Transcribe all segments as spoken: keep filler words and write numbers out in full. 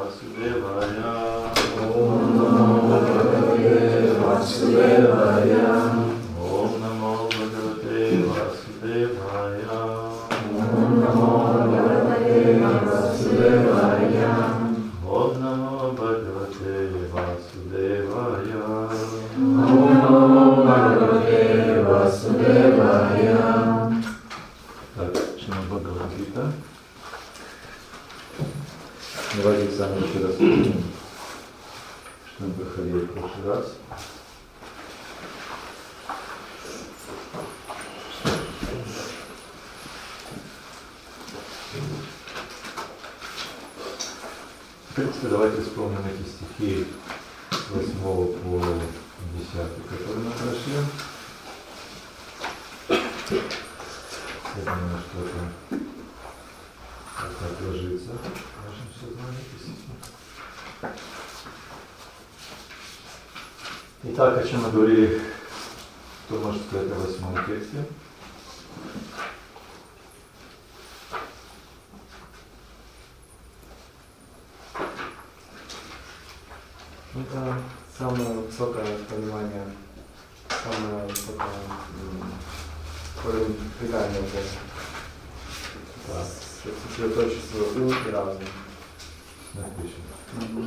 Vasudevaya. Om Namo Bhagavate Vasudevaya. Om Namo Bhagavate Vasudevaya. Om Namo Bhagavate Vasudevaya. Om Namo Bhagavate Vasudevaya. Om Namo Bhagavate Vasудевая. Так, Шримад Бхагавад-гита. Давайте с вами еще раз, что мы проходили в прошлый раз. В принципе, давайте вспомним эти стихи с восьмого по десятый, которые мы прошли. Я думаю, что это как-то отложится в нашем сознании. Итак, о чем мы говорили, кто может сказать о восьмом тексте? Это самое высокое понимание, самое высокое уровень придания Бога. Да. Сосредоточить свой ум и разум. Отлично. Mm-hmm.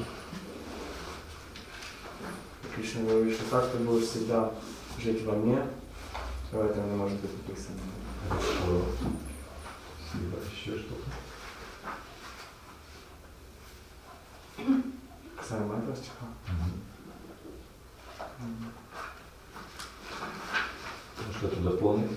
Кришна говорит, что как ты будешь всегда жить во мне, то это не может быть написано. Хорошо. Спасибо. Еще что-то? Касаемо этого стиха. Mm-hmm. Ну, что туда дополнить?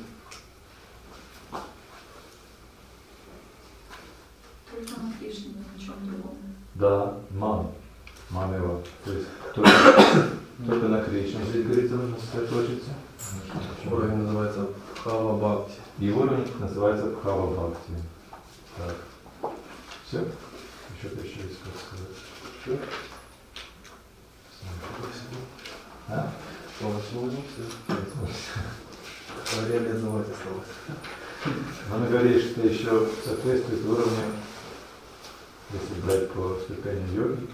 Только на Кришне, ни на чем другом. Да, мам. Мамева. То есть только, только на Кришне. Здесь говорится, нужно сосредоточиться. Уровень называется Бхава Бхакти. И уровень называется Бхава Бхакти. Так. Все? Еще-то еще есть как сказать. Все? А? Слово сегодня все. Реализовать осталось. Он говорит, что еще соответствует уровню, если брать по ступени йоги.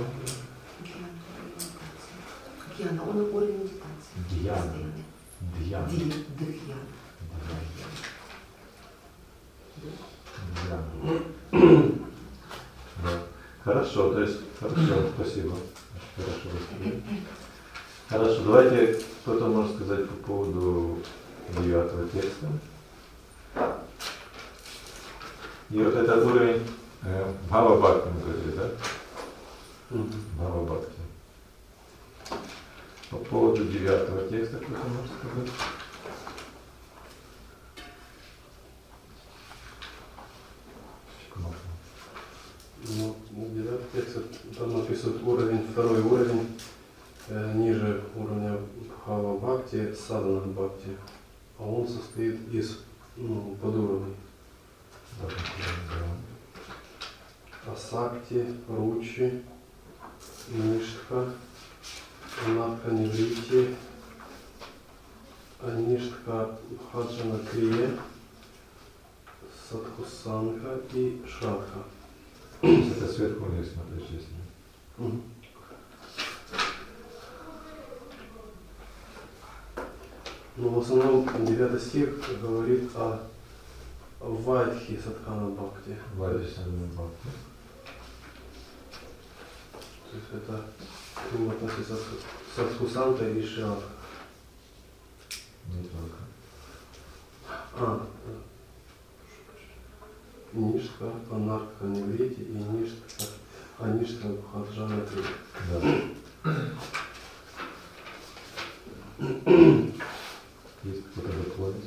Дхьяна, он уровень медитации. Дхьяна. Дхьяна. Дхьяна. Дхьяна. Да. Хорошо, то есть, хорошо, спасибо. Хорошо, спасибо. Хорошо, давайте кто-то может сказать по поводу девятого текста. И вот этот уровень э, Бхава Бхакти, мы говорили, да? Mm-hmm. Бхава Бхакти. По поводу девятого текста кто-то может сказать? Ну, девятый текст, там написано уровень, второй уровень, э, ниже уровня Бхава Бхакти, Садана Бхакти. А он состоит из ну, подуровней. Асакти, Ручи, Ништха, Анатха Неврити, Аништха Бхаджана Крия, Садхусанха и Шрадха. Это сверху вниз смотришь, если. Mm-hmm. Но в основном девятый стих говорит о Вайдхи Садхана Бхакти. Вайдхи Садхана Бхакти. То есть это к нему относится Садхусанта и Шрадха. Не только. А, Ништха, Анарха Неврити и Ништха, Аништха Бхаджана Крия. Да. Есть кто-то дополнить?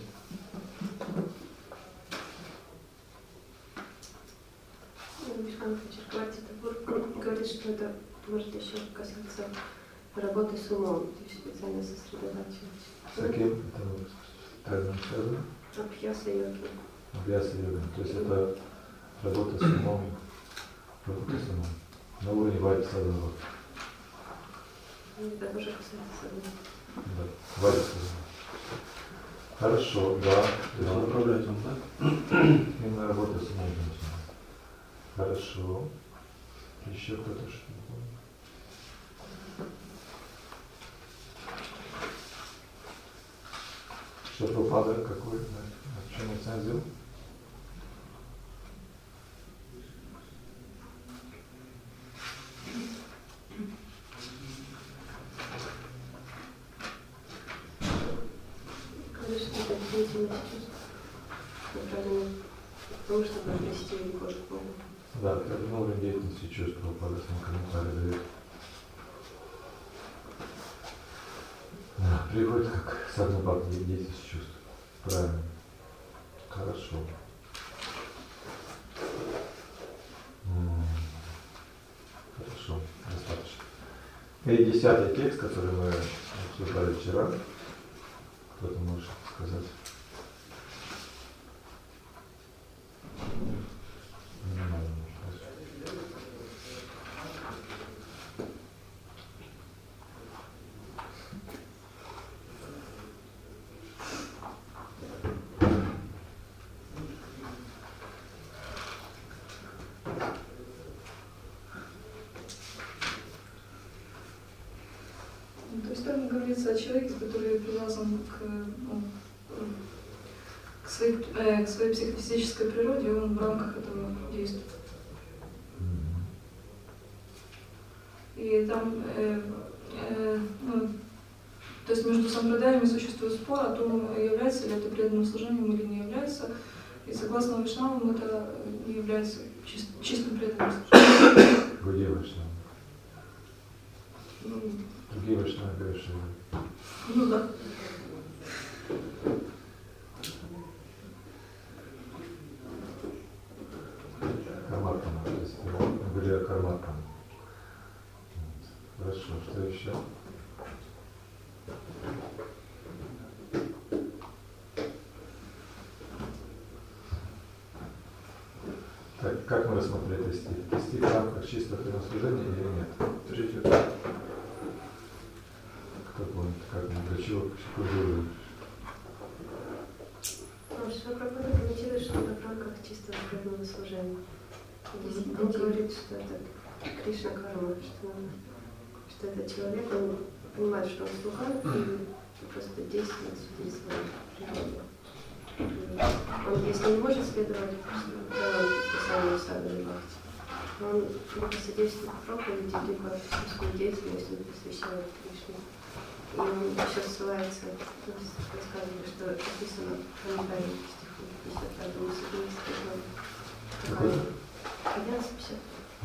Вишванатха Чакраварти говорит, что это может еще касаться работы с умом, то есть специально сосредотачивать. С каким? Это правильно сказано? Абхьяса йоги. Абхьяса йоги. То есть это работа с умом. Работа с умом. На уровне Вайдхи Садхана Бхакти. Это тоже касается сознания. Да. Вайдхи Садхана. Хорошо, да. То есть направлять он, да? Именно работа с умом. Хорошо. Еще кто-то что помнит? Что Прабхупада какой? В чем оценил? Конечно, это деятельность чувств, направленная к тому, чтобы обрести любовь к Богу. Да, это новая деятельность чувств Прабхупада в комментарии дает. Да, приходит как садхана бхакти, деятельность чувств. Правильно. Хорошо. М-м. Хорошо, достаточно. И десятый текст, который мы обсуждали вчера. Кто-то может сказать? То есть там говорится о человеке, который привязан к, ну, к, своей, э, к своей психофизической природе, и он в рамках этого действует. И там, э, э, ну, то есть между сампрадаями существует спор о том, является ли это преданным служением или не является. И согласно Вайшнавам это не является чист, чистым преданным служением. Где Вайшнава? Ну, Другие Вайшнавы говорят, что ну да. Кармарпана, то есть мы говорили о Кармарпане. Хорошо, что еще? Так, как мы рассмотрели этот стих? Это стих в рамках чистого служения или нет? Третий. Кто помнит, как мы, для чего культуры? Шила Прабхупада комментирует, что это в рамках чистого преданного служения. Он говорит, что это Кришна карма, что, что этот человек, он понимает, что он слуга, и просто действует в связи своей природы. Он, если не может следовать правилам писания Садханы Бхакти, он либо содействует проповеди, либо свою деятельность он посвящает Кришне. И он еще ссылается, рассказывает, что написано в комментарии к стиху пятьдесят пятому Какая? одиннадцать пятьдесят.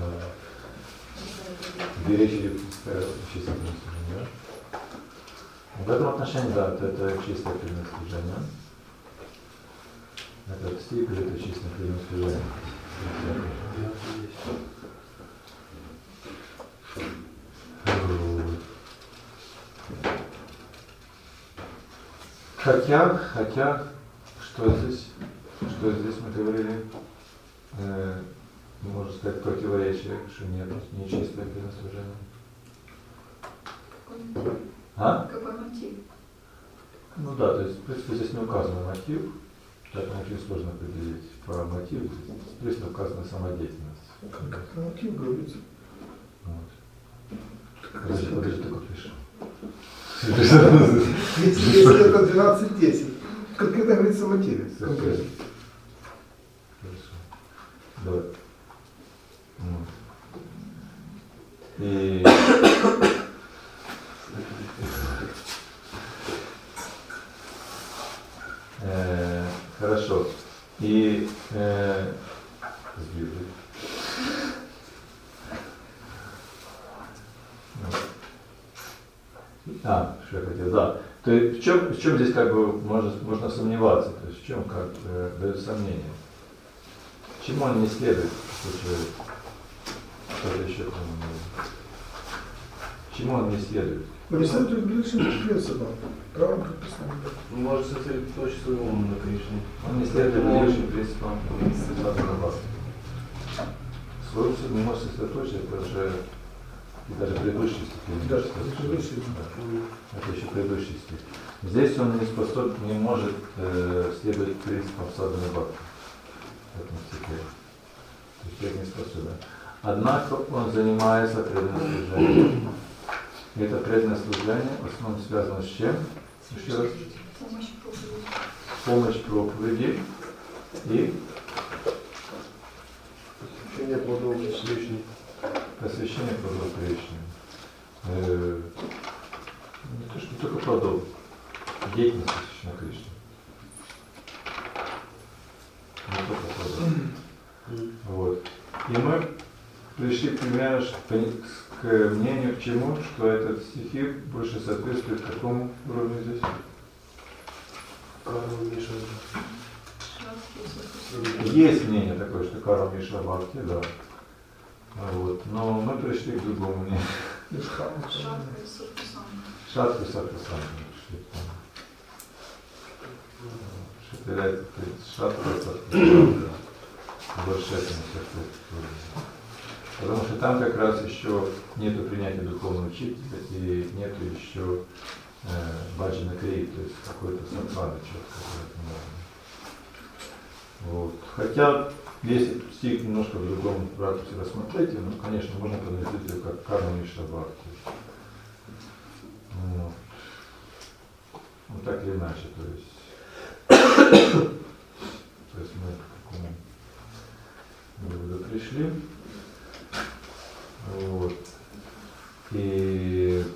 Две речи чистое служение. В этом отношении, да, это, это чистое преданное служение. Это стих, или это чистое преданное служение? Хотя, хотя, что здесь, что здесь мы говорили, э, можно сказать, противоречие, что нет, не чистое преданное служение. Какой мотив? А? Какой мотив? Ну да, то есть, в принципе, здесь не указан мотив, так мотив сложно определить. По мотиву здесь, в принципе, указана сама деятельность. Как мотив говорится? Вот. Подожди, подожди, только пиши. Если если это двенадцать десять, конкретно говорится о мотиве. Хорошо. Давай. Вот. И э, хорошо. И э, сбили. А, что я хотел, да. То есть в чем, в чем здесь как бы можно, можно сомневаться, то есть в чем как э, дает сомнение? Чему он не следует, что человек? Что-то еще по-моему. Чему он не следует? Не следует личным принципам, правом предписанным. Может сосредоточить свой ум на Кришне. Он не следует лишним принципам Садхана Бхакти. Свой ум не может сосредоточить, это уже и даже предыдущий стих. Да, предыдущий. Это еще предыдущий стих. Здесь он не способен, не может э, следовать принципам Садхана Бхакти. В этом стихе. То есть человек не способен. Однако он занимается преданным служением. И это преданное служение в основном связано с чем? Еще раз. Помощь проповеди. Помощь проповеди и Посвящение плодов Кришны. посвящение плодов Кришны. Э, не, то, что, не только плодов, деятельность посвящена Кришне. Не только плодов. Вот. И мы пришли примерно к мнению к чему, что этот стихи больше соответствует какому уровню здесь? Карма Миша. Есть мнение такое, что Карма Миша Бхакти, да. Вот. Но мы пришли к другому мнению. Шатка и Сатпасанга. Шатка и Сатпасанга пришли. Шатка и Сатпасанга. Больше это не соответствует. Потому что там как раз еще нету принятия духовного учителя и нету еще э, баджана крии, то есть какой-то садханы четко. Вот. Хотя, если стих немножко в другом ракурсе рассмотреть, ну, конечно, можно поднести его как карма Миша Бхакти. Вот. Ну, так или иначе, то есть, то есть мы к такому выводу пришли. Вот. И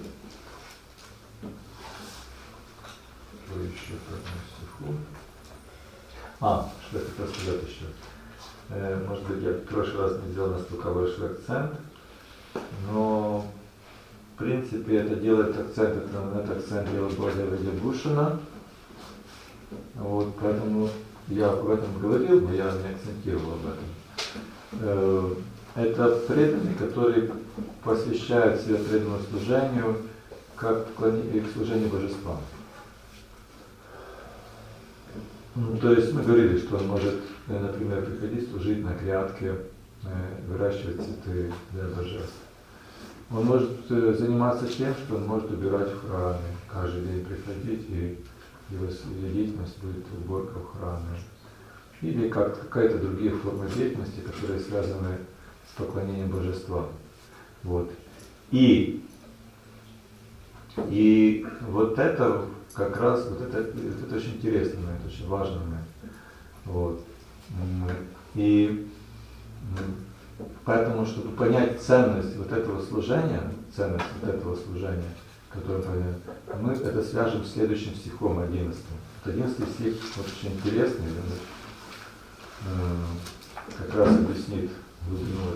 что еще по этому стиху? А, что я хотел сказать еще. Э, может быть, я в прошлый раз не сделал настолько большой акцент, но в принципе это делает акцент, это, это акцент делает Бхагавата Вибхушана. Вот, поэтому я об этом говорил, но я не акцентировал об этом. Э, Это преданный, который посвящает себя преданному служению, как к служению божествам. Ну, то есть мы говорили, что он может, например, приходить служить на грядке, выращивать цветы для божеств. Он может заниматься тем, что он может убирать в храме, каждый день приходить, и его деятельность будет уборка в храме. Или как какая-то другие формы деятельности, которые связаны с поклонением божествам. Вот. И, и вот это как раз, вот это, это очень интересно, это очень важно. Вот. И поэтому, чтобы понять ценность вот этого служения, ценность вот этого служения, которое мы это свяжем с следующим стихом, одиннадцатым. одиннадцатый стих вот очень интересный, он как раз объяснит глубину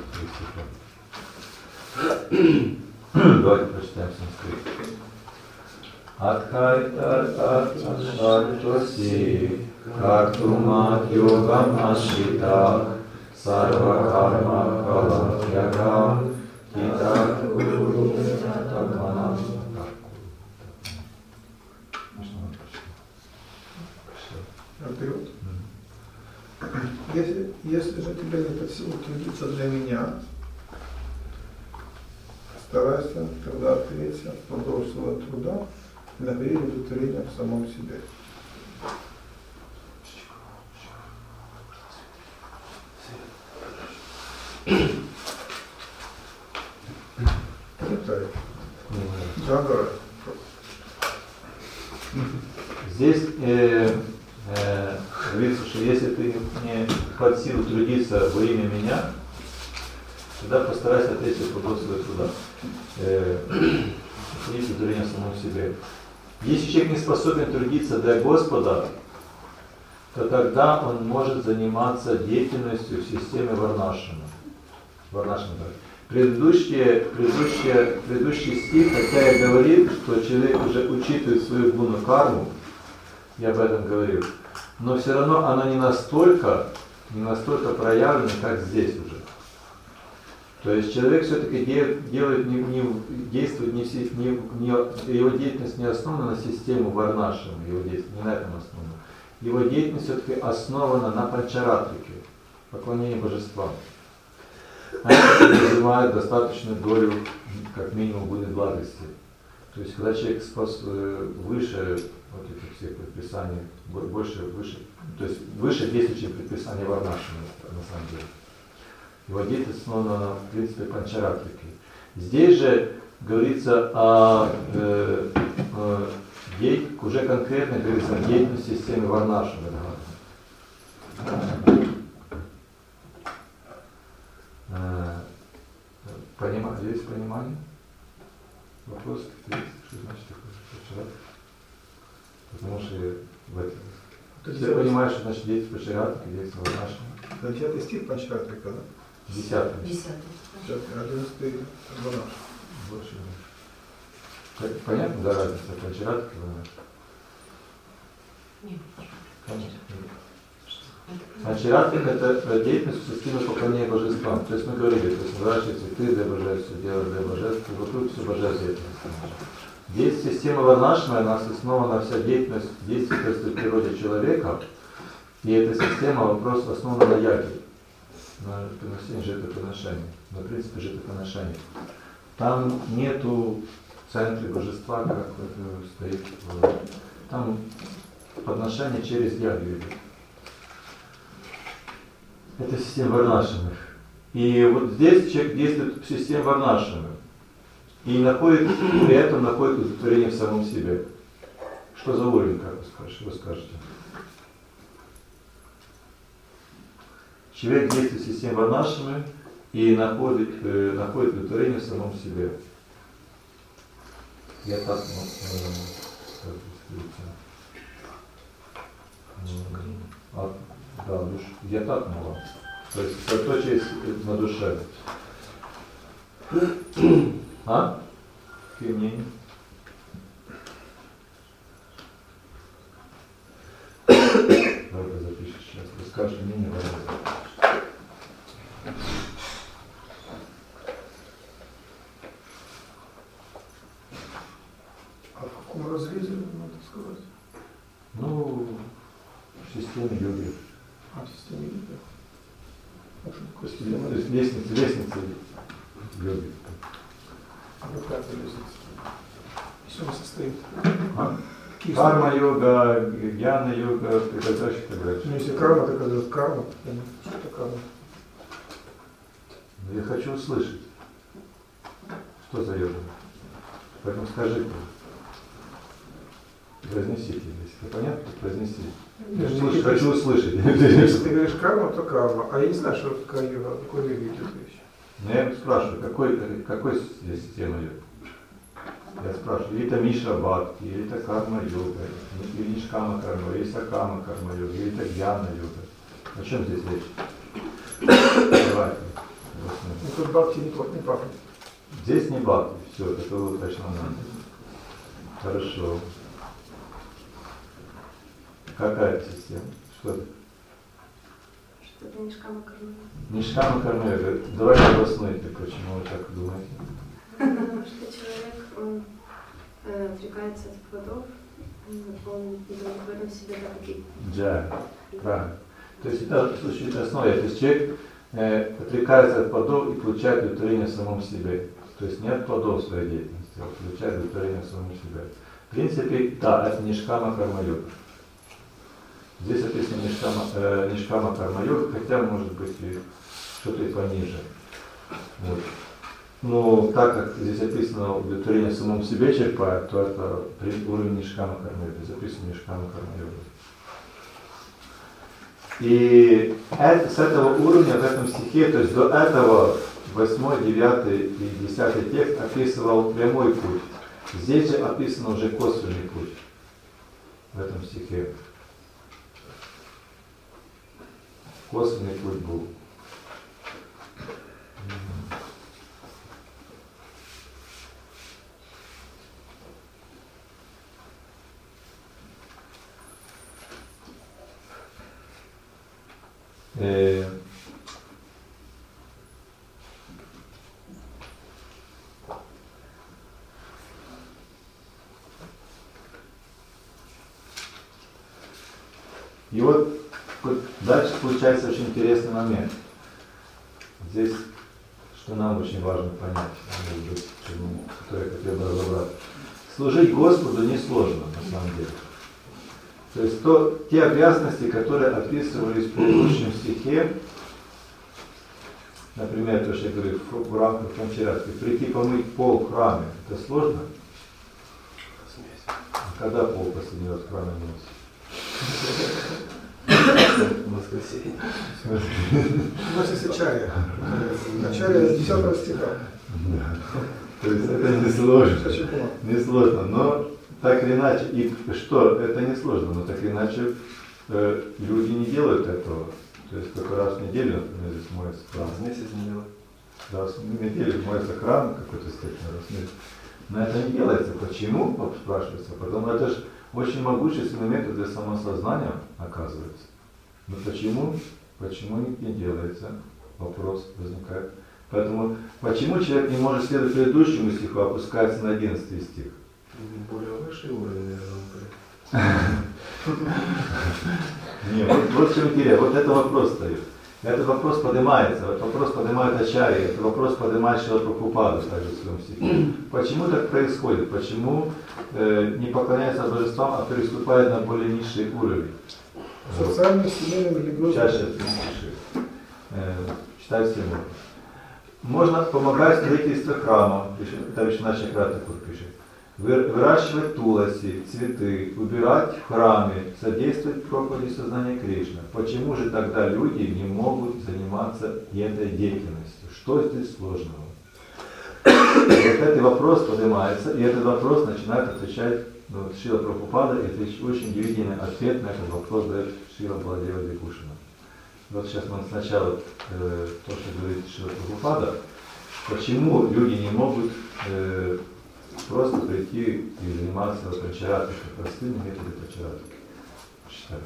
этого стиха. Давайте прочитаем санскрит. Адхайта адхайта картумат йогам ашита сарва карма калам яга кита гуру татманам. Если, если же тебе не под силу трудиться для меня, старайся тогда опереться от плодов своего труда для удовлетворения в самом себе. Здесь э, э, говорится, что если ты не под силу трудиться во имя меня, тогда постарайся ответить от плодов своего труда. Есть удовлетворение самому себе. Если человек не способен трудиться для Господа, то тогда он может заниматься деятельностью в системе Варнашрама. Варнашрама. Предыдущий, предыдущий, предыдущий стих, хотя и говорит, что человек уже учитывает свою гуну карму, я об этом говорил, но все равно она не настолько, не настолько проявлена, как здесь уже. То есть человек все-таки делает, не, не, действует, не, не, не, его деятельность не основана на систему Варнашрама, его деятельность не на этом основана. Его деятельность все-таки основана на панчаратрике, поклонении божествам. А это подразумевает достаточную долю, как минимум, гуны благости. То есть, когда человек спас выше вот этих всех предписаний, больше, выше, то есть выше действующих предписаний Варнашрама, на самом деле. Его деятельность основана на принципе панчаратвики. Здесь же говорится о, э, э, де, уже конкретно говорится о деятельности системы Варнашрама. Э, понима, есть понимание? Вопрос? Что значит панчаратвика? Потому что в этом все понимают, что значит деятельность панчаратвики, деятельность Варнашрама. Это девятый стих Панчаратвика, да? Десятый. Десятый. Одиннадцатый Варнаш. Больше. Как- Понятно, да, разница Панчаратвика и Варнашрама? Нет. Конечно. Панчаратвика – это деятельность в системе поклонения божествам. То есть мы говорили, то есть выращивать цветы для божеств, все делать для божеств, и вокруг все божественное. Здесь система Варнашрама, она основана вся деятельность действий в природе человека, и эта система вопрос основана на яге, на приношении жертвоприношений, на принципе жертвоприношений. Там нету в центре божества, как это стоит, там подношение через ягу идет. Это система Варнашрама. И вот здесь человек действует в системе Варнашрама. И находит, при этом находит удовлетворение в самом себе. Что за уровень, как вы скажете? Вы скажете? Человек действует в системе Варнашрама и находит, э, находит удовлетворение в самом себе. Я так ну, э, а, да, душ, я так могу. То есть сосредоточие на душе. А? Какие мнения? Давай запишешь сейчас. Расскажешь мнение. А в каком разрезе, надо сказать? Ну, в системе йоги. А, в системе йоги. А что такое То система? есть лестница, лестница йоги. Ну, как это лестница? Из чего состоит? А? Какие Карма-йога, гьяна-йога, приготовщик и так далее. Ну, если карма, так это карма. Что это карма? Я хочу услышать, что за йога. Поэтому скажи, произнесите, если понятно, произнеси. Я Если слышу, ты- хочу услышать. Если ты говоришь карма, то карма. А я не знаю, что такая йога, какой йога идет вещь. Но я спрашиваю, какой, какой здесь система йога? Я спрашиваю, или это Миша Бхакти, или это карма йога, или Нишкама карма, или Сакама карма йога, или это Гьяна йога. О чем здесь речь? Давайте. Ну, тут бхакти не, пах- не пахнет. Здесь не Бхакти, все, это было точно надо. Хорошо. Какая система? Что это? Что-то Нишкама карма. Нишкама карма йога. Давайте обоснуйте, почему вы так думаете. Потому что человек, он э, отрекается от плодов, он удовлетворен себе до таких. Джай. Правильно. То есть это в случае это основа. То есть человек э, отрекается от плодов и получает удовлетворение в самом себе. То есть не от плодов своей деятельности, а получает удовлетворение в самом себе. В принципе, да, это Нишкама карма йога. Здесь описано Нишкама, э, Нишкама карма йога, хотя может быть и что-то и пониже. Вот. Но так как здесь описано удовлетворение в самом себе черпает, то это уровень Нишкама карма йога. Здесь описано Нишкама карма йога. И это, с этого уровня, в этом стихе, то есть до этого восьмой, девятый и десятый текст описывал прямой путь. Здесь же описан уже косвенный путь в этом стихе. Косвенный путь был. Э, И вот, вот дальше получается очень интересный момент. Здесь, что нам очень важно понять, может быть, что я хотел бы разобрать. Служить Господу несложно, на самом деле. То есть то, те обязанности, которые описывались в предыдущем стихе, например, то, что я говорю, в, в рамках кончарятки, прийти помыть пол в храме, это сложно? А когда пол последний раз в храме мылся? В воскресенье. В Ачарья. Ачарья с десятого стиха. То есть это не сложно. Почему? Не сложно, но так или иначе, и что, это не сложно, но так или иначе э, люди не делают этого. То есть только раз в неделю, например, здесь моется храм. В месяц не делать. Раз в неделю моется храм, какой-то степени раз в месяц. Но это не делается. Почему? Вот спрашивается. Потому что это же очень могущественный метод для самосознания, оказывается. Но почему? Почему не делается? Вопрос возникает. Поэтому, почему человек не может следовать предыдущему стиху, а опускается на одиннадцатый стих? Более высший уровень, наверное. Нет, вот, вот в чем интерес. Вот это вопрос стоит. Этот вопрос поднимается, вот вопрос поднимает Ачарья, этот вопрос поднимает Шрила Прабхупада также в своем стихе. Почему так происходит? Почему э, не поклоняется божествам, а переступает на более низший уровень? Социальным, семейным, религиозным. Чаще пишет. Э, читай всему. Можно помогать в строительстве храма, пишет, это Вишванат Чакратхакур пишет. Выращивать туласи, цветы, убирать в храме, содействовать проповеди сознания Кришны. Почему же тогда люди не могут заниматься этой деятельностью? Что здесь сложного? Вот этот вопрос поднимается, и этот вопрос начинает отвечать ну, Шрила Прабхупада, и это очень удивительный ответ на этот вопрос дает Шрила Баладева Вибхушана. Вот сейчас мы сначала э, то, что говорит Шрила Прабхупада, почему люди не могут э, просто прийти и заниматься прачаратой, простыми методами прачараты. Считаю.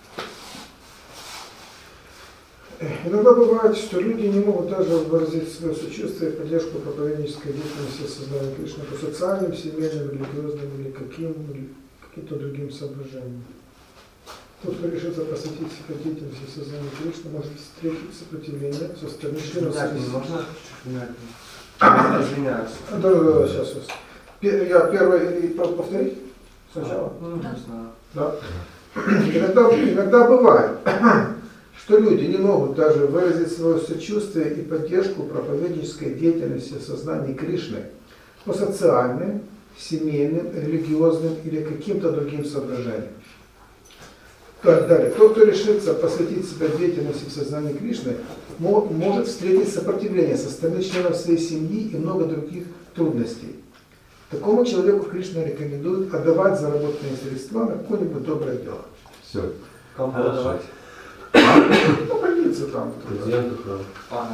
Иногда бывает, что люди не могут даже выразить свое сочувствие и поддержку проповеднической деятельности сознания Кришны по социальным, семейным, религиозным или каким, каким-то другим соображениям. Тот, кто решится посвятить себя деятельности сознания Кришны, может встретить сопротивление со стороны членов Можно совести. извиняюсь. Да, да, да, сейчас, сейчас. Я первое или повторить сначала? Ну, не знаю. Да. Иногда, иногда бывает, что люди не могут даже выразить свое сочувствие и поддержку проповеднической деятельности в сознании Кришны по социальным, семейным, религиозным или каким-то другим соображениям. Так, далее. Тот, кто решится посвятить себя деятельности в сознании Кришны, может встретить сопротивление со стороны членов своей семьи и много других трудностей. Такому человеку Кришна рекомендует отдавать заработанные средства на какое-нибудь доброе дело. Все. Кому Хорошо. подавать? Ну, больница там. Президенту храма. Ага.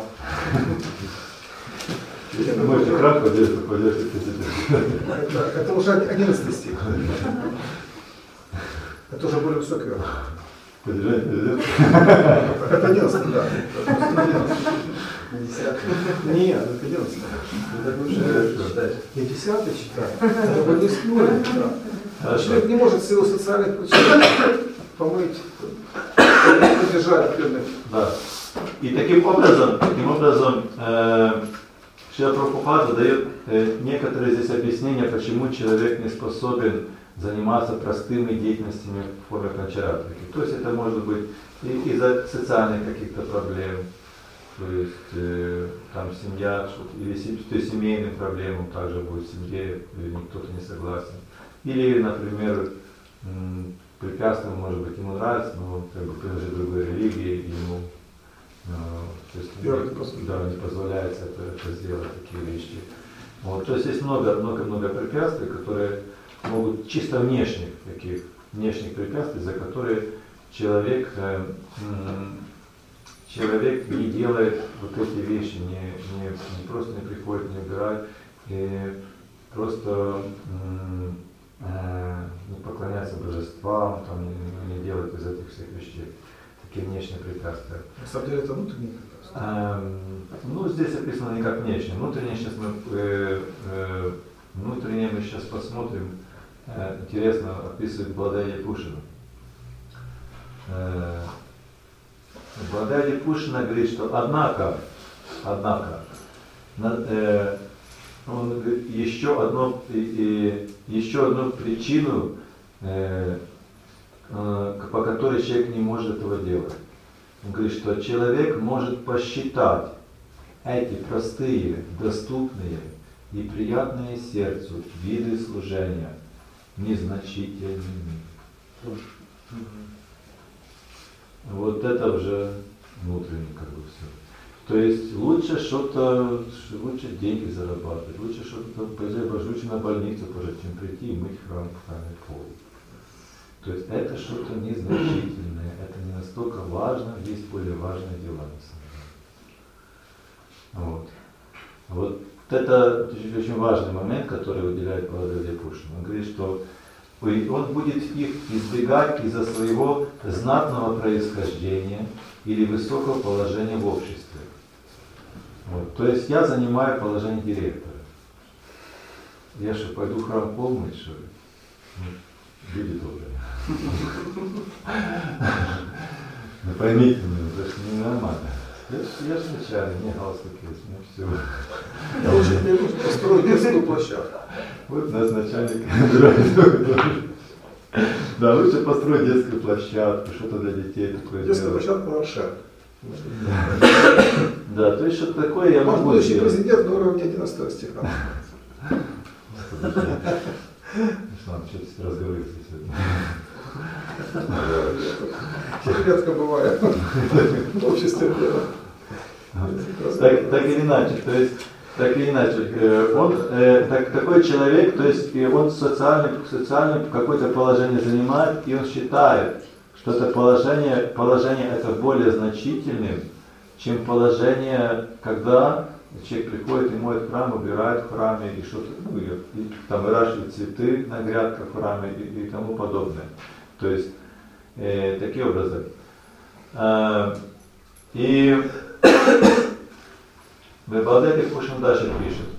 Если ты можешь экран поделать, то пойдешь и Это, это уже одиннадцатый стих. Это уже более высокий уровень. Подержать президент. Это одиннадцатый, да. Десятый. Нет, это одиннадцатый. Это лучше читать. И десятый читаю. Это более низкий уровень, да. Хорошо. Человек не может в силу социальных причин помыть, поддержать определенных. Да. И таким образом, таким образом э, Шрила Прабхупада дает э, некоторые здесь объяснения, почему человек не способен заниматься простыми деятельностями в форме кончаратрики. То есть это может быть и из-за социальных каких-то проблем, то есть э, там семья, или то есть семейным проблемам также будет в семье, или кто-то не согласен. Или, например, м, препятствием, может быть, ему нравится, но он как бы принадлежит другой религии, и ему э, то есть, Я не, да, не позволяется это, это сделать, такие вещи. Вот, то есть есть много-много-много препятствий, которые могут чисто внешних таких внешних препятствий, за которые человек, э, м, человек не делает вот эти вещи, не, не, не просто не приходит, не убирает, и просто м, э, не поклоняется божествам, там, не, не делает из этих всех вещей такие внешние препятствия. На самом деле это внутренние препятствия. Эм, ну, здесь описано не как внешнее. Внутреннее сейчас мы, э, э, внутреннее мы сейчас посмотрим. Э, интересно описывает Баладея Вибхушана. Э, Баладея Вибхушана говорит, что однако, однако, на, э, он говорит, еще, одно, и, и, еще одну причину, э, э, по которой человек не может этого делать. Он говорит, что человек может посчитать эти простые, доступные и приятные сердцу виды служения незначительными. Вот это уже внутренне как бы все. То есть лучше что-то, лучше деньги зарабатывать, лучше что-то пойти на больницу позже, чем прийти и мыть храм в храме пол. То есть это что-то незначительное, это не настолько важно, есть более важные дела на самом деле. Вот. Вот это очень важный момент, который выделяет Баладея Пушин. Он говорит, что он будет их избегать из-за своего знатного происхождения или высокого положения в обществе. Вот. То есть я занимаю положение директора. Я что, пойду в храм пол мыть, что ли? Ну, люди добрые. Ну поймите меня, это же ненормально. Я ж начальник, мне галстук есть, мне все. Я лучше мне нужно построить детскую площадку. Вот у нас начальник. Да, лучше построить детскую площадку, что-то для детей такое Детская сделать. площадка Маршак. Да, то есть что-то такое я Может, могу будущий сделать. президент на уровне одиннадцатого стиха. Ладно, что-то разговорился сегодня. Редко бывает в обществе. Так, так или иначе, то есть, так или иначе, он э, так, такой человек, то есть он социальный, социальное какое-то положение занимает, и он считает, что это положение, положение это более значительным, чем положение, когда человек приходит и моет храм, убирает в храме и что-то, ну, и, и там выращивает цветы на грядках в храме и, и тому подобное. То есть э, такие образы. Э, и Баладея Пушин дальше пишет.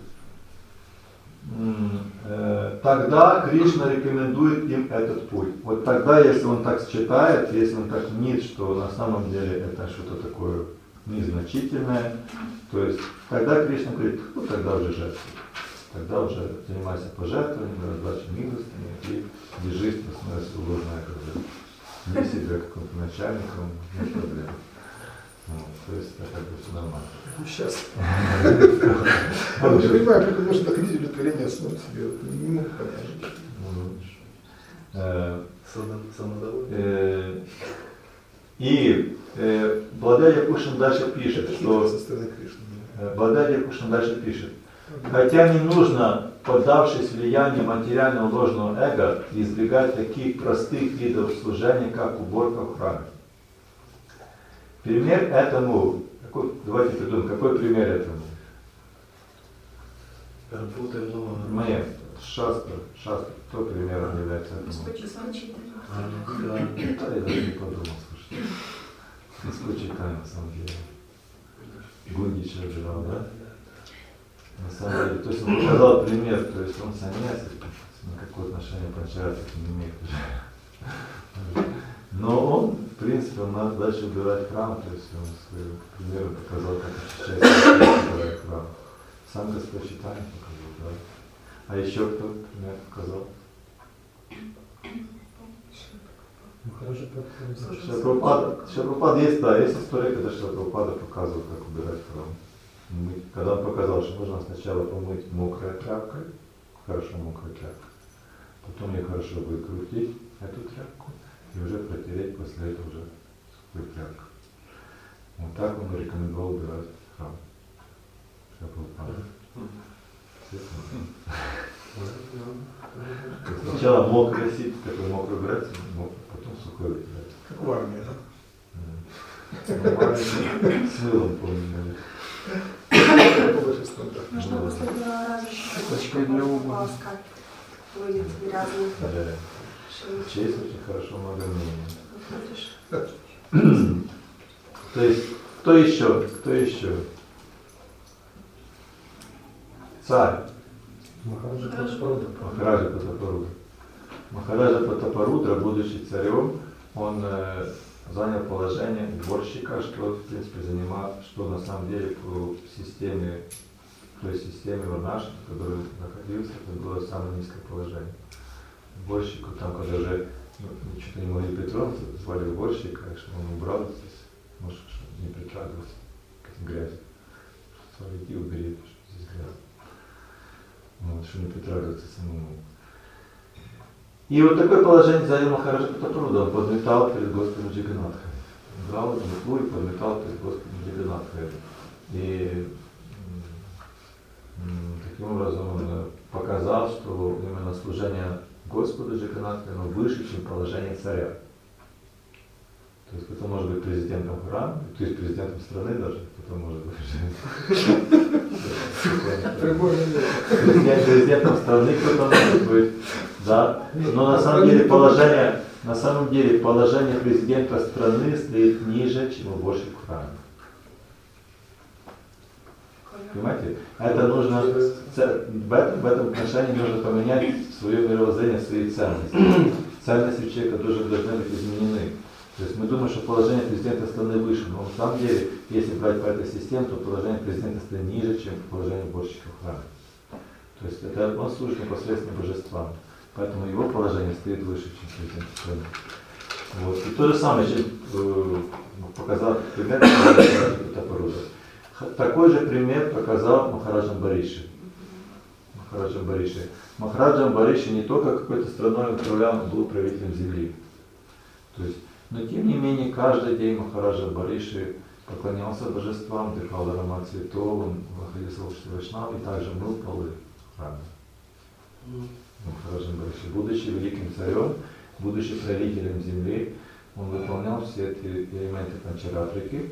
Э, тогда Кришна рекомендует им этот путь. Вот тогда, если он так считает, если он так мнит, что на самом деле это что-то такое незначительное, то есть тогда Кришна говорит, ну тогда уже жертвуй. Тогда уже занимайся пожертвованием, раздачей милостыни и держись на основе своего ложное когда не себя каким-то начальником, нет проблем. Вот, то есть это как бы все нормально. Сейчас. Я не понимаю, как можно находить удовлетворение самому себе. Не могу понять. Самодовольный. И Баладея Пушин дальше пишет, что со стороны Кришны. Баладея Пушин дальше пишет. Хотя не нужно, поддавшись влиянию материального ложного эго, избегать таких простых видов служения, как уборка в храме. Пример этому, какой, давайте придумаем, какой пример этому? Работаем дома. Мне, шастра, шастра, кто примером является этому? Да, я даже не подумал, слушайте. Исключительно на самом деле. Гундича жрал, да? На самом деле, то есть он показал пример, то есть он саньяси, никакого отношения к панчаратике не имеет уже. Но он, в принципе, он нас дальше убирает храм, то есть он своим примером показал, как очищается, убирает храм. Сам Господь Чайтанья показал, да? А еще кто пример показал? Шилапрабхупада. Шилапрабхупада есть, да, есть история, когда Шилапрабхупада показывал, как убирать храм. Когда он показал, что нужно сначала помыть мокрой тряпкой, хорошо мокрая тряпка, потом ее хорошо выкрутить, эту тряпку, и уже протереть после этого уже сухой тряпкой. Вот так он рекомендовал убирать храм. Сначала мокрый сидеть, такой мокрый брать, потом сухой вытирать. Как в армии, да? С мылом, помню. Нужно после первого раза что-то полоскать. Будет грязный. Да. Честь очень хорошо много мнений. То есть, кто еще? Кто еще? Царь. Махараджа Пратапарудра. Махараджа Пратапарудра. Махараджа Пратапарудра, будучи царем, он э, занял положение уборщика, что в принципе занимал, что на самом деле в системе, в той системе Варнаши, в которой находился, это было самое низкое положение. Уборщику там, когда уже ну, что-то не могли притронуться, звали уборщика, что он убрал здесь, может, не притрагиваться к этим грязи. Слава, иди убери это, что здесь грязно. Вот, чтобы не притрагиваться самому. И вот такое положение занял Махараджа Пратапруда. Он подметал перед Господом Джаганатхой. Брал метлу и подметал перед Господом Джаганатхой. И м, таким образом он показал, что именно служение Господу Джаганатхой, оно выше, чем положение царя. То есть кто может быть президентом храма, то есть президентом страны даже, кто может быть президентом страны, кто-то может быть, да. Но на самом деле положение, на самом деле положение президента страны стоит ниже, чем уборщик в храме. Понимаете? Это нужно, в этом, в этом отношении нужно поменять свое мировоззрение, свои ценности. Ценности у человека тоже должны быть изменены. То есть мы думаем, что положение президента страны выше, но на самом деле, если брать по этой системе, то положение президента страны ниже, чем положение уборщика в храме. То есть это он служит непосредственно божествам. Поэтому его положение стоит выше, чем президент страны. Вот. И то же самое, чем э, показал пример Пратапруда. Такой же пример показал Махараджа Амбариши. Махараджа Амбариши. Махараджа Амбариши не только какой-то страной управлял, он был правителем земли. То есть, но тем не менее, каждый день Махараджа Амбариши поклонялся божествам, дыхал аромат цветов, он находился в обществе вайшнав и также мыл полы в храме. Махараджа Амбариши, будучи великим царем, будучи правителем земли, он выполнял все эти элементы панчаратрики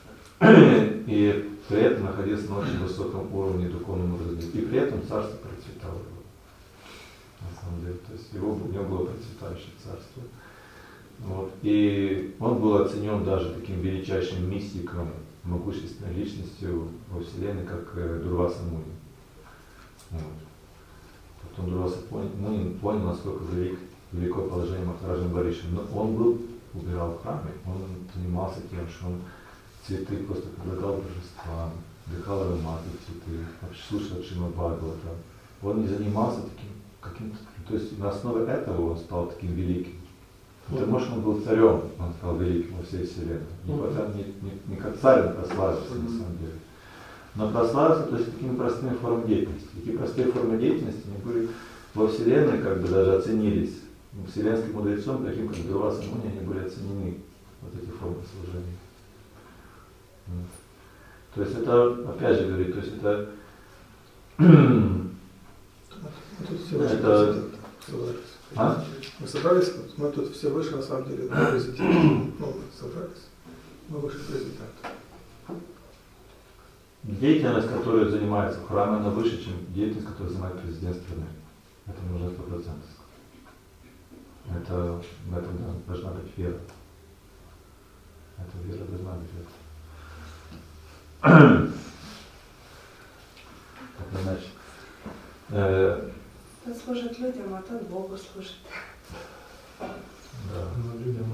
и при этом находился на очень высоком уровне духовного развития. И при этом царство процветало. На самом деле, то есть его, у него было процветающее царство. Вот. И он был оценен даже таким величайшим мистиком, могущественной личностью во Вселенной, как Дурваса Муни. Вот. Потом Дурваса Муни понял, насколько велик, велико положение Махараджа Амбариши. Но он был, убирал в храме, он занимался тем, что он цветы просто предлагал божествам, дыхал ароматы цветы, слушал Шримад Бхагавата. Он не занимался таким каким-то, то есть на основе этого он стал таким великим. Потому что он был царем, он стал великим во всей вселенной. Не, не, не, не как царь он прославился на самом деле. Но прославился, то есть такими простыми формами деятельности. Такие простые формы деятельности они были во вселенной, как бы даже оценились. Вселенским мудрецом, таким как Дурваса Муни, они были оценены, вот эти формы служения. Вот. То есть это, опять же говорит, то есть это это а? Мы собрались, мы тут все выше, на самом деле, на президента. Ну, собрались, мы выше президента. Деятельность, которая занимается в храме, она выше, чем деятельность, которую занимает президент страны. Это нужно сто процентов. Это, в этом должна быть вера. Эта вера должна быть вера. Так иначе. Э, Тот служит людям, а тот Богу служит. да. Ну, людям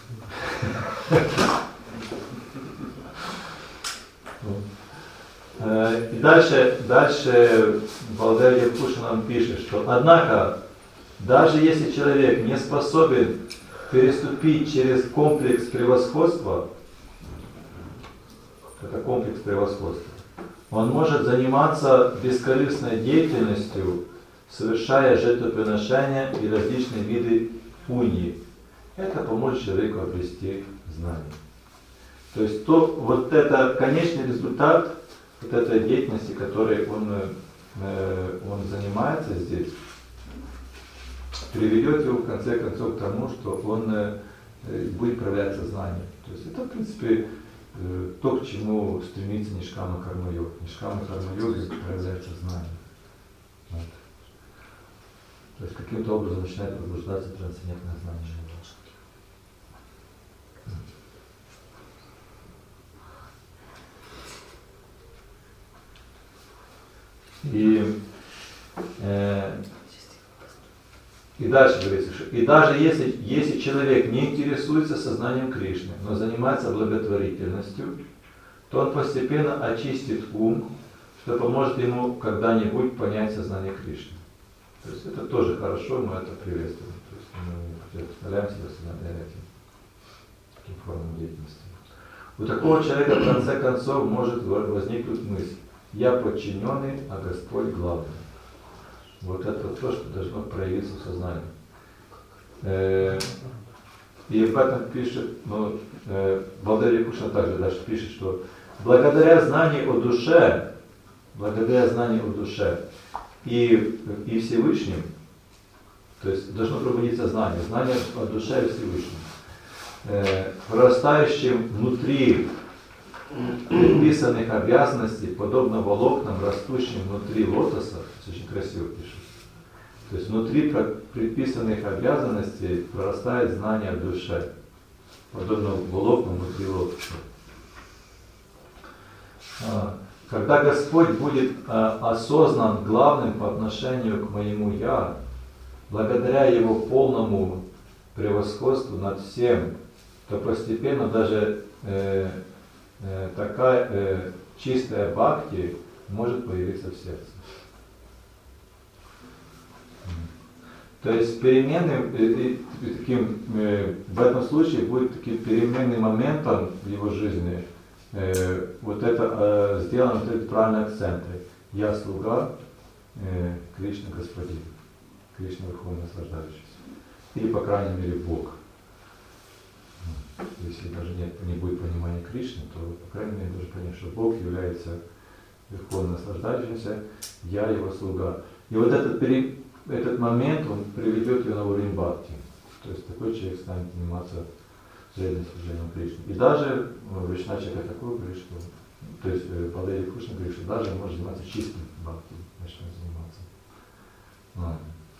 э, и дальше, дальше Балдер Якушин нам пишет, что однако, даже если человек не способен переступить через комплекс превосходства, это комплекс превосходства, он может заниматься бескорыстной деятельностью, совершая жертвоприношения и различные виды пуньи. Это поможет человеку обрести знание. То есть то, вот это конечный результат вот этой деятельности, которой он, э, он занимается здесь, приведет его в конце концов к тому, что он э, будет проявлять сознание. То есть это, в принципе, э, то, к чему стремится Нишкама Карма-йога. Нишкама Карма-йога проявляет сознание. Вот. То есть каким-то образом начинает пробуждаться трансцендентное знание. И, э, и дальше говорится, что и даже если, если человек не интересуется сознанием Кришны, но занимается благотворительностью, то он постепенно очистит ум, что поможет ему когда-нибудь понять сознание Кришны. То есть это тоже хорошо, мы это приветствуем. То есть мы представляем себя этим, таким формам деятельности. У такого человека в конце концов может возникнуть мысль, Я подчиненный, а Господь главный. Вот это то, что должно проявиться в сознании. Э, и в этом пишет, ну, э, Валерий Кушин также даже пишет, что благодаря знанию о душе, благодаря знанию о душе и, и Всевышнем, то есть должно пробудиться знание, знание о душе и Всевышнем, э, вырастающим внутри предписанных обязанностей, подобно волокнам, растущим внутри лотоса, очень красиво пишет. То есть внутри предписанных обязанностей прорастает знание о душе, подобно волокнам внутри лотоса. Когда Господь будет осознан главным по отношению к моему «Я», благодаря Его полному превосходству над всем, то постепенно даже э, э, такая э, чистая бхакти может появиться в сердце. То есть переменным, э, э, таким, э, в этом случае будет таким переменным моментом в его жизни. Э, вот это э, сделано, вот эти правильные акценты. Я слуга, э, Кришна Господин, Кришна Верховный Наслаждающийся. Или, по крайней мере, Бог. Если даже нет, не будет понимания Кришны, то, по крайней мере, должен понять, что Бог является Верховным Наслаждающимся, я Его слуга. И вот этот, пере, этот момент, он приведет его на уровень бхакти. То есть такой человек станет заниматься преданным служением Кришны. И даже Вишначака такой говорит, что, то есть Валерий Кушин говорит, что даже может заниматься чистым бхакти, начнет заниматься. А.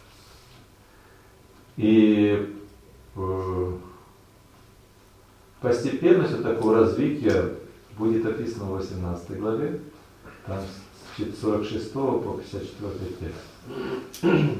И э, постепенность такого развития будет описана в восемнадцатой главе, там с сорок шестого по пятьдесят четвёртый текст.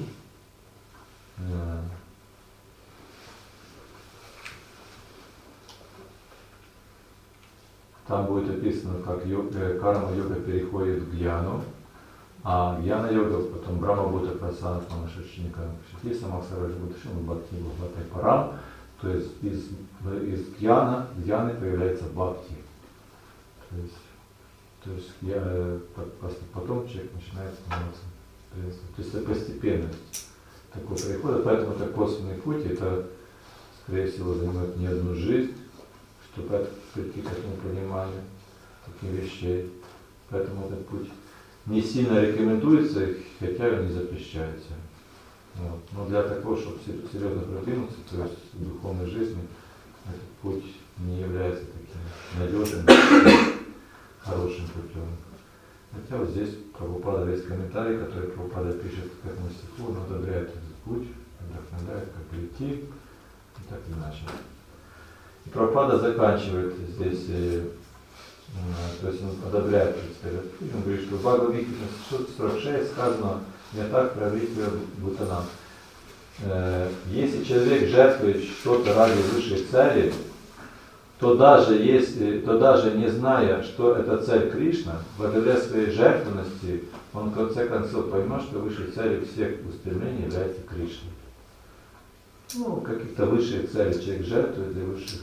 Там будет описано, как йога, карма-йога переходит в гьяну, а гьяна-йога, потом Брахма-бхута Прасана, Манашачника, Шити, Самаксараджа Будашина, Бхакти, Бхакти, Парам, то есть из, из гьяна, гьяны появляется бхакти. То есть, то есть я, потом человек начинает становиться преданным. То есть это постепенность такого перехода, поэтому это косвенный путь, это, скорее всего, займет не одну жизнь, чтобы прийти к этому пониманию таких вещей. Поэтому этот путь не сильно рекомендуется, хотя и не запрещается. Вот. Но для того, чтобы серьезно продвинуться, то есть в духовной жизни, этот путь не является таким надежным, хорошим путем. Хотя вот здесь Прабхупада есть комментарий, который Прабхупада пишет к этому стиху, он одобряет этот путь, вдохновляет, как прийти, и так иначе. И Прабхупада заканчивает здесь, э, э, то есть он одобряет этот путь, он говорит, что в Бхагавад-гите шестьсот сорок шесть сказано «Не так правителя Бхутана». Э, если человек жертвует что-то ради высшей цели, то даже, если, то даже не зная, что это цель Кришна, благодаря своей жертвенности, он в конце концов поймет, что высшей целью всех устремлений является Кришна. Ну, каких-то высших целей человек жертвует для высших.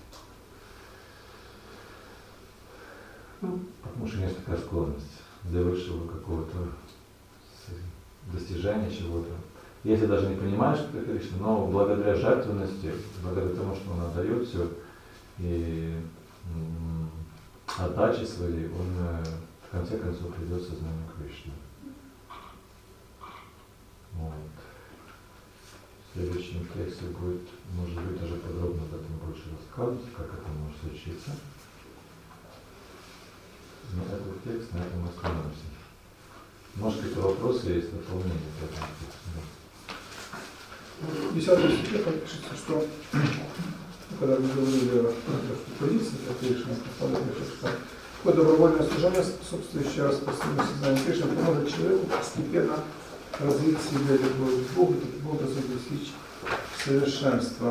Ну, потому что есть такая склонность для высшего какого-то достижения чего-то. Если даже не понимаешь, что это Кришна, но благодаря жертвенности, благодаря тому, что он отдает все, и м- отдачи своей, он э, в конце концов придет к сознанию Кришны. Вот. В следующем тексте будет, может быть, даже подробно об этом больше рассказывать, как это может случиться. Но этот текст, на этом остановимся. Может, какие-то вопросы есть, дополнения к этому тексту? В десятом стихе там пишется, что когда мы говорили о позиции Кришны, что такое добровольное служение, способствующее распространению сознания Кришны, поможет человеку постепенно развить в себе любовь к Богу, таким образом достичь совершенства.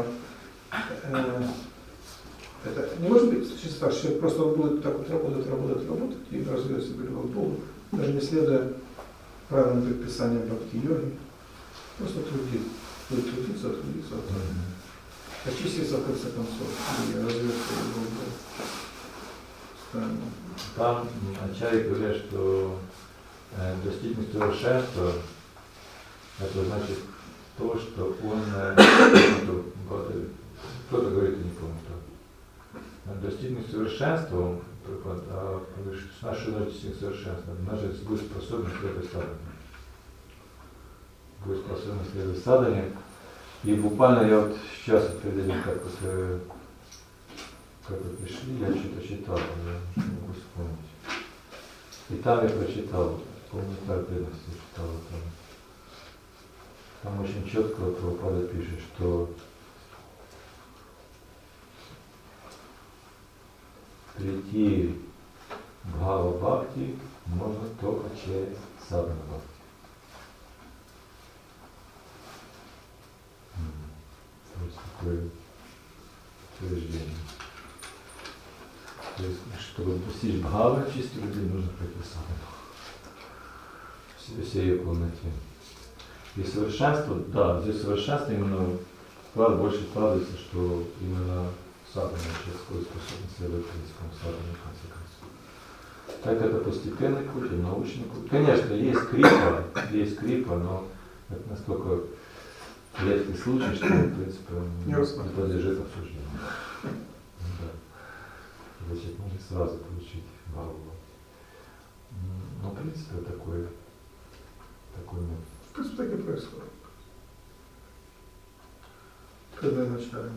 Это не может быть случиться так, что человек просто будет так вот работать, работать, работать и развивать себе любовь к Богу, даже не следуя правильным предписаниям бхакти-йоги, просто трудиться, будет трудиться, трудиться, очиститься в конце концов и развивать свою любовь к Богу. Там м, Ачарьи говорят, что э, достигнуть совершенства это значит то, что он, э, кто-то говорит, я не помню, кто. Достигнуть совершенства, он, а, наше достигнуть совершенства, значит будет способен следовать садхане. Будет способен следовать садхане. И буквально я вот сейчас определил, как вот, э, как вы пришли, я что-то читал, я не могу вспомнить. И там я прочитал, помню, так преданности читал, там, там очень четко Прабхупада пишет, что прийти в Бхава Бхакти можно только через Садхана Бхакти. То есть такое утверждение. То есть, чтобы достичь Бхавы чистой любви, нужно пройти Садхану. Все, все ее полноте. И совершенство, да, здесь совершенство именно вклад, больше вкладывается, что именно Садхана человеческую способность следовать принципам Садханы в конце концов. Так это постепенный путь, научный путь. Конечно, есть крипа, есть крипа, но это настолько редкий случай, что, в принципе, он не, не подлежит обсуждению. Да. Значит, можно сразу получить Бхаву. Но, в принципе, такой, такой метод. В принципе, так и происходит. Когда я начинаю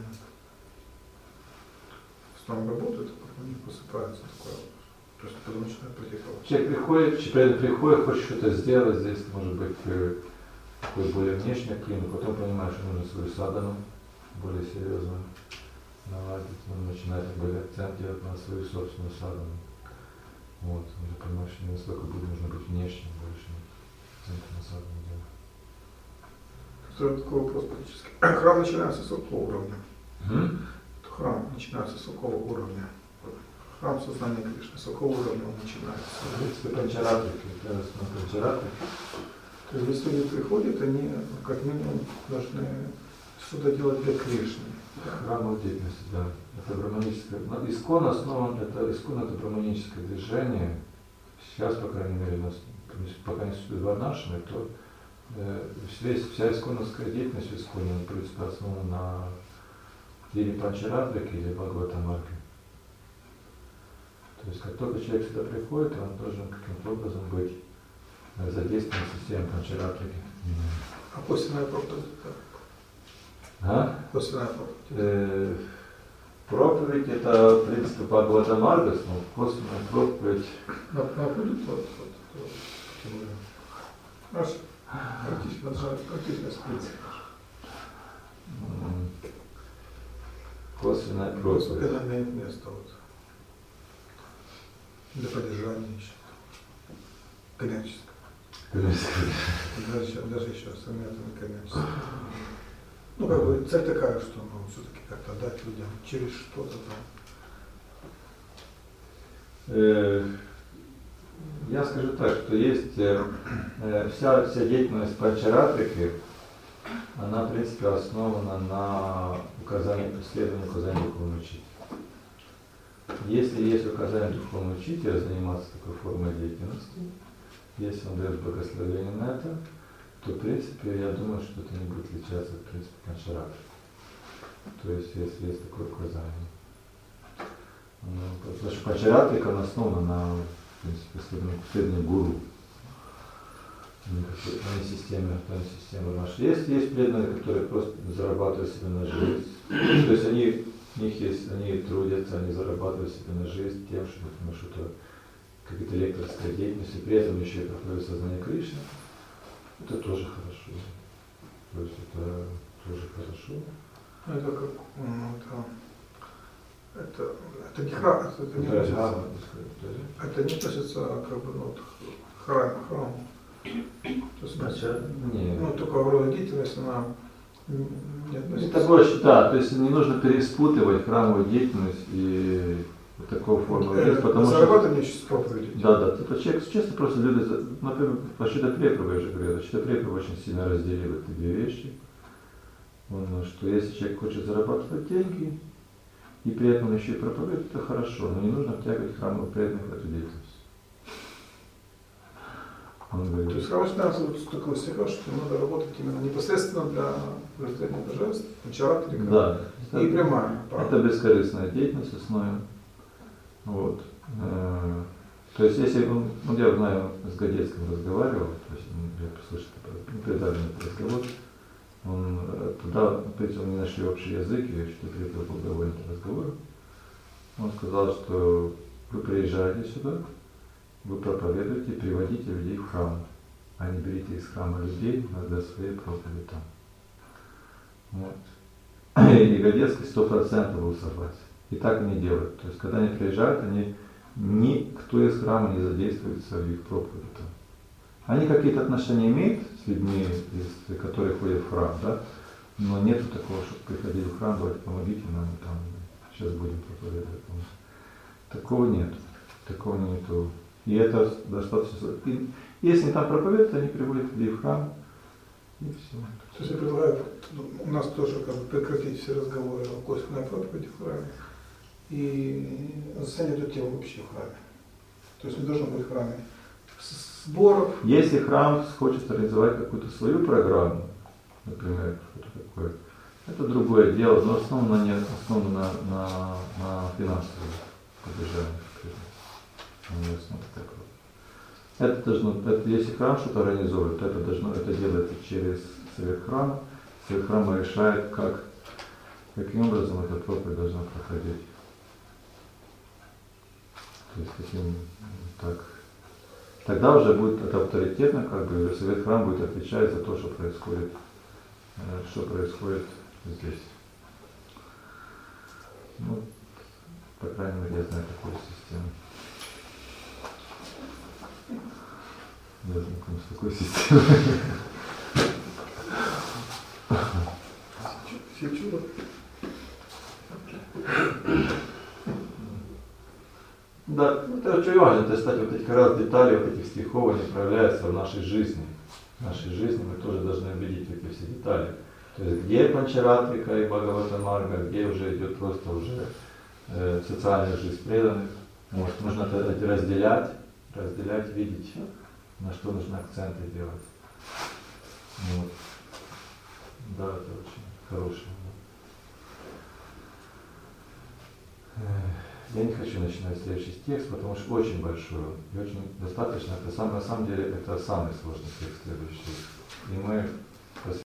в основном работают, а потом они просыпаются такое. Просто потом начинают практиковать. Человек приходит, человек приходит, хочет что-то сделать, здесь может быть такой более внешний климат, потом понимаешь, что нужно свою садхану более серьезно наладить, он начинает более акцент делать на свою собственную садхану. Вот, он уже понимает, что не настолько будет нужно быть внешним, больше акцент на садхану делать. Это такой вопрос практически. Храм начинается с какого уровня? Mm-hmm. Храм начинается с какого уровня? Храм сознания Кришны, с какого уровня он начинается? В принципе, панчаратрики, это панчаратрики. То есть, если люди приходят, они как минимум должны что-то делать для Кришны. Храмовая деятельность, да. Это браманическое. Искон основан, это искон, это браманическое движение. Сейчас, по крайней мере, у нас, пока не существует варнашины, то э, весь, вся исконовская деятельность в исконе, в принципе, основана на или панчаратрики, или бхагаватамарге. То есть, как только человек сюда приходит, он должен каким-то образом быть задействован в системе панчаратрики. А косвенная проповедь? А? Косвенная проповедь. Э, проповедь это, в принципе, Бхагаватамарга, но косвенная проповедь. Но, но будет вот, вот, вот, вот. Хорошо. Практически принцип. Косвенная проповедь. Это имеет место вот. Для поддержания еще. Коммерческое. Коммерческое. Даже, даже еще с элементами коммерческого. Ну, как бы цель такая, что ну, все-таки как-то дать людям через что-то там. Э, я скажу так, что есть э, вся, вся деятельность панчаратрики, она, в принципе, основана на указании, преследовании указаний духовного учителя. Если есть указание духовного учителя заниматься такой формой деятельности, если он дает благословение на это, то, в принципе, я думаю, что это не будет отличаться от принципа панчаратрики. То есть, если есть такое указание. Ну, потому что панчаратрика основана на, в принципе, следовании гуру. Не системе, а не системе нашей. Есть, есть преданные, которые просто зарабатывают себе на жизнь. То есть они, у них есть, они трудятся, они зарабатывают себе на жизнь тем, что ну, что-то какая-то лекторская деятельность, и при этом еще и проходит сознание Кришны. Это тоже хорошо. То есть это тоже хорошо. Это как, ну, это, это, это не храм, это, это не да, относится, да, это не относится как бы, ну, к храм, храм. То есть, Значит, не. ну, такого рода деятельность, она не относится. Это больше, да, то есть не нужно переспутывать храмовую деятельность и вот такого формы. Э, потому зарабатывание что... через проповеди. Да, да. Типа человек, часто просто люди, например, по Читапрепрабху я же говорил, Читапрепрабху очень сильно разделил эти две вещи. Он, что если человек хочет зарабатывать деньги, и при этом он еще и проповедует, это хорошо, но не нужно втягивать храмовых преданных в эту деятельность. Он То говорит, есть храм финансового такого стиха, что надо работать именно непосредственно для удовлетворения божеств, начарат или да, и это, прямая. это бескорыстная деятельность в основе. Вот. Э, То есть, если он, ну, я знаю, с Годецким разговаривал, то есть я послушал непредавленный разговор, он э, туда, в принципе, мы нашли общий язык, и что-то это был довольно разговор. Он сказал, что вы приезжаете сюда, вы проповедуете, приводите людей в храм, а не берите из храма людей для своей проповеди там. Вот. И Годецкий сто процентов был согласен. И так они делают. То есть, когда они приезжают, они никто из храма не задействуется в их проповеди там. Они какие-то отношения имеют с людьми, из, которые ходят в храм, да? Но нету такого, чтобы приходили в храм, давайте помогите нам, там, сейчас будем проповедовать. Такого нет. Такого нету. И это достаточно. И если они там проповедуют, они приводят людей в храм, и все. То есть я предлагаю у нас тоже как бы прекратить все разговоры о косвенной проповеди в храме и занять эту тему вообще в храме. То есть не должно быть в храме сборов. Если храм хочет организовать какую-то свою программу, например, что-то такое, это другое дело, но основано не основано на, на, на финансовом поддержании. Не основано такое. Это должно, это, если храм что-то организует, это должно, это делается через совет храма. Совет храма решает, как, каким образом эта проповедь должна проходить. То есть каким так. Тогда уже будет это авторитетно, как бы, уже совет храма будет отвечать за то, что происходит, что происходит здесь. Ну, по крайней мере, я знаю такую систему. Я знаком с такой системой. Все чудо. Да, это очень важно, это, кстати, вот эти как раз детали вот этих стихов, они проявляются в нашей жизни. В нашей жизни мы тоже должны увидеть эти все детали. То есть где Панчаратрика и Бхагаватамарга, где уже идет просто уже э, социальная жизнь преданных. Вот, нужно это разделять, разделять, видеть, на что нужно акценты делать. Вот. Да, это очень хорошее. Я не хочу начинать следующий текст, потому что очень большой, и очень достаточно. Это сам, на самом деле это самый сложный текст следующий. И мы